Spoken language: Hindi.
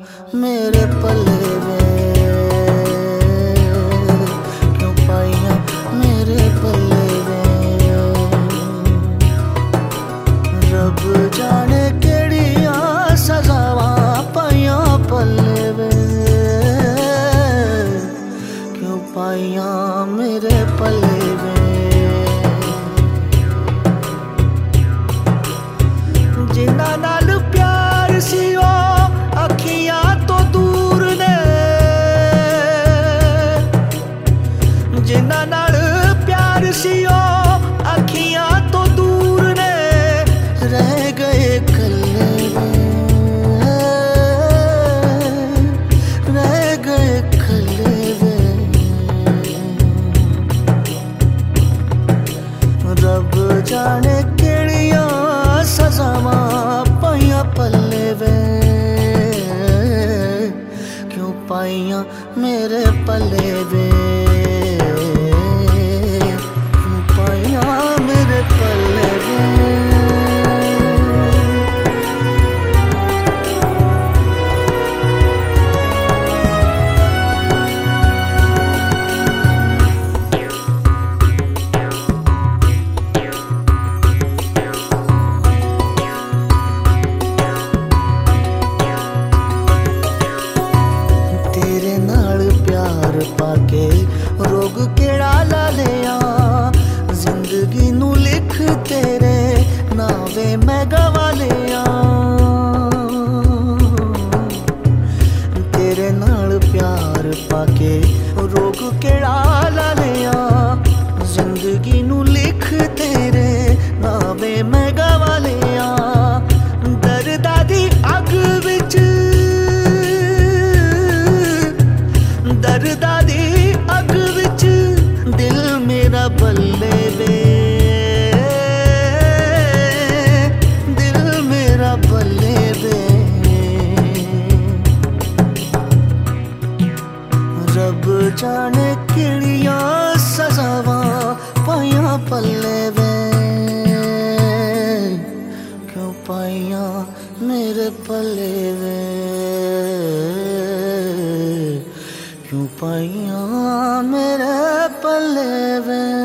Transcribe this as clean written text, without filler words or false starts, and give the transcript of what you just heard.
मेरे पल्ले वे, क्यों पाइया मेरे पल्ले वे। रब जाने केड़िया सजावा पाइया पल्ले वे, क्यों पाइया मेरे पल्ले वे। जिन्ना नाल प्यार सी ओ अखियां तो दूर ने, जिन्ना नाल प्यार सी ओ अखियां तो दूर ने, रह गए कल्ले वे, रह गए कल्ले वे। रब जाने केड़िया सजावा पाइया पल्ले वे, क्यों पाइया मेरे पल्ले वे, क्यों पाइया मेरे पल्ले वे। तेरे नाल प्यार पाके रोग केड़ा ला लिया, जिंदगी नू लिख तेरे नावे मैं गवा लिया। तेरे नाल प्यार पाके रोग केड़ा ला लिया, जिंदगी नू लिख तेरे नावे मैं गवा लिया। दर्दा दी अग विच, दर्दा दी अग विच दिल मेरा बल्ले वे, दिल मेरा बल्ले वे। रब जाने केड़िया सजावा पाइया पल्ले वे, क्यों पाइया मेरे पल्ले वे, क्यों पाइया मेरे पल्ले वे।